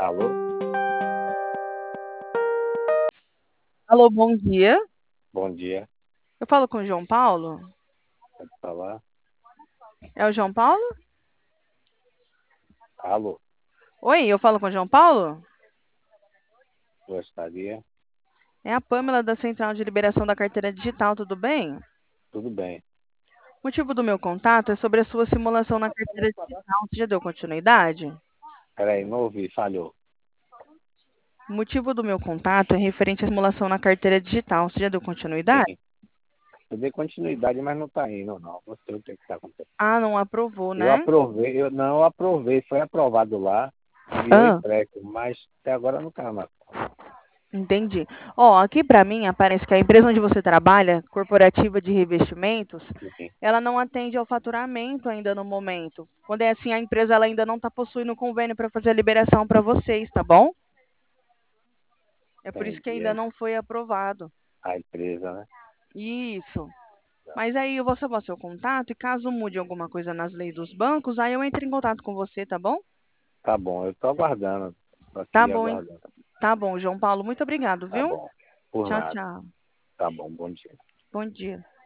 Alô? Alô, bom dia. Bom dia. Eu falo com o João Paulo? Pode falar? É o João Paulo? Alô? Oi, eu falo com o João Paulo? Gostaria? É a Pâmela da Central de Liberação da Carteira Digital, tudo bem? Tudo bem. O motivo do meu contato é sobre a sua simulação na carteira digital. Você já deu continuidade? Peraí, não ouvi, falhou. O motivo do meu contato é referente à simulação na carteira digital. Você já deu continuidade? Sim. Eu dei continuidade, mas não está indo, não. Não sei o que está acontecendo. Ah, não aprovou, Eu né? aprovei, eu não aprovei, foi aprovado lá, enviou Ah, empréstimo, mas até agora não está na conta. entendi. Ó, aqui para mim aparece que a empresa onde você trabalha, corporativa de revestimentos, Sim, ela não atende ao faturamento ainda no momento. Quando é assim, a empresa ela ainda não está possuindo convênio para fazer a liberação para vocês, tá bom? É por isso que entendi. ainda não foi aprovado. A empresa, né? Isso. Mas aí eu vou salvar seu contato e caso mude alguma coisa nas leis dos bancos, aí eu entro em contato com você, tá bom? Tá bom, eu estou aguardando. Estou Tá aqui bom, aguardando. tá bom, João Paulo. Muito obrigado, Tá viu? bom. Por Tchau, nada. tchau. Tá bom, bom dia. Bom dia.